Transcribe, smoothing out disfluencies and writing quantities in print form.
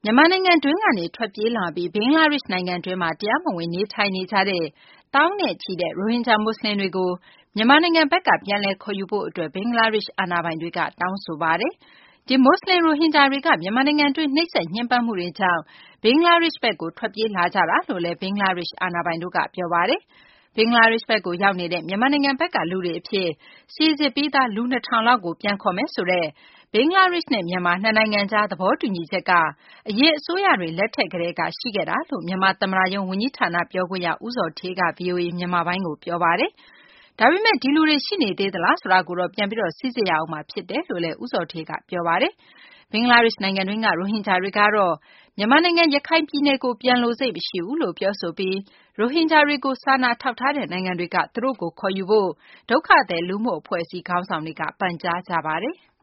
မြန်မာနိုင်ငံတွင်းကနေထွက်ပြေးလာပြီးဘင်္ဂလားဒေ့ရှ်နိုင်ငံတွင်းမှာတရားမဝင်နေထိုင်နေကြတဲ့သောင်းနဲ့ချီတဲ့ရိုဟင်ဂျာမွတ်စလင်တွေကိုမြန်မာနိုင်ငံဘက်ကပြန်လည်ခေါ်ယူဖို့အတွက်ဘင်္ဂလားဒေ့ရှ်အာဏာပိုင်တွေကတောင်းဆိုပါတယ်။ဒီမွတ်စလင်ရိုဟင်ဂျာတွေကမြန်မာနိုင်ငံတွင်းနှိပ်စက်ညှဉ်းပန်းမှုတွေကြောင့်ဘင်္ဂလားဒေ့ရှ်ဘက်ကိုထွက်ပြေးလာကြတာလို့လည်းဘင်္ဂလားဒေ့ရှ်အာဏာပိုင်တို့ကပြောပါတယ်။ဘင်္ဂလားဒေ့ရှ်ဘက်ကိုရောက်နေတဲ့မြန်မာနိုင်ငံဘက်ကလူတွေအဖြစ်စီစစ်ပြီးသားလူ 2,000 လောက်ကိုပြန်ခေါ်မယ်ဆိုတဲ့ဘင်္ဂလားဒေ့ရှ်နဲ့မြန်မာနှစ်နိုင်ငံကြားသဘောတူညီချက်ကအရင်အစိုးရတွေလက်ထက်ကတည်းကရှိခဲ့တာလို့မြန်မာသမ္မတရုံးဝန်ကြီးဌာနပြောခွင့်ရဦးဇော်ဌေးက VOA မြန်မာပိုင်းကိုပြောပါတယ်။ဒါပေမဲ့ဒီလူတွေရှိနေသေးသလားဆိုတာကိုတော့ပြန်ပြီးစိစစ်ရအောင်မှာဖြစ်တယ်လို့လည်းဦးဇော်ဌေးကပြောပါတယ်။ဘင်္ဂလားဒေ့ရှ်နိုင်ငံတွင်းကရိုဟင်ဂျာတွေကတော့မြန်မာနိုင်ငံရခိုင်ပြည်နယ်ကိုပြန်လိုစိတ်မရှိဘူးလို့ပြောဆိုပြီးရိုဟင်ဂျာတွေကိုစာနာထောက်ထားတဲ့နိုင်ငံတွေကသူတို့ကိုခေါ်ယူဖို့ဒုက္ခသည်လူမှုအဖွဲ့အစည်းခေါင်းဆောင်တွေကပန်ကြားကြပါတယ်။